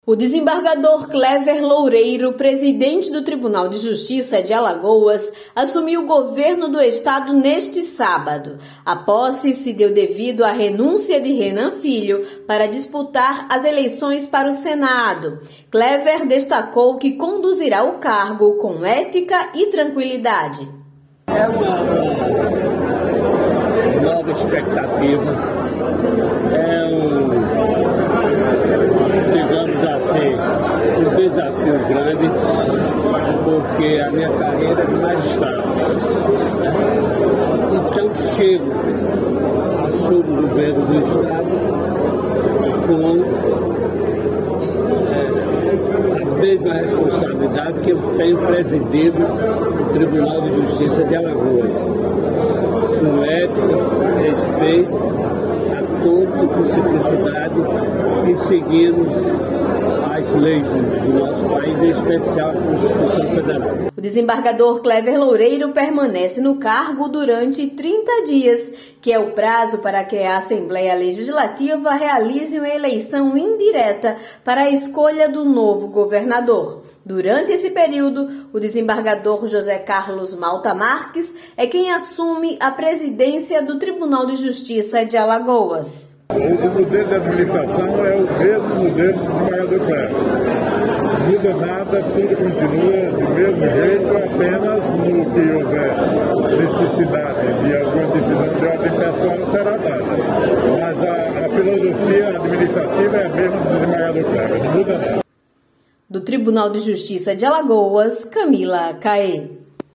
O desembargador Clever Loureiro, presidente do Tribunal de Justiça de Alagoas, assumiu o governo do estado neste sábado. A posse se deu devido à renúncia de Renan Filho para disputar as eleições para o Senado. Clever destacou que conduzirá o cargo com ética e tranquilidade. É uma nova expectativa, um desafio grande, porque a minha carreira é de magistrado. Então chego, assumo o governo do estado com a mesma responsabilidade que eu tenho presidido o Tribunal de Justiça de Alagoas, com ética, respeito a todos, com simplicidade e seguindo as leis do nosso país, em especial a Constituição Federal. O desembargador Clever Loureiro permanece no cargo durante 30 dias, que é o prazo para que a Assembleia Legislativa realize uma eleição indireta para a escolha do novo governador. Durante esse período, o desembargador José Carlos Malta Marques é quem assume a presidência do Tribunal de Justiça de Alagoas. O modelo de administração é o mesmo modelo do desembargador Clever. Não muda nada, tudo continua do mesmo jeito, apenas no que houver necessidade de alguma decisão de ordem pessoal será dada. Mas a filosofia administrativa é a mesma do desembargador Clever, não muda nada. Do Tribunal de Justiça de Alagoas, Camila Caê.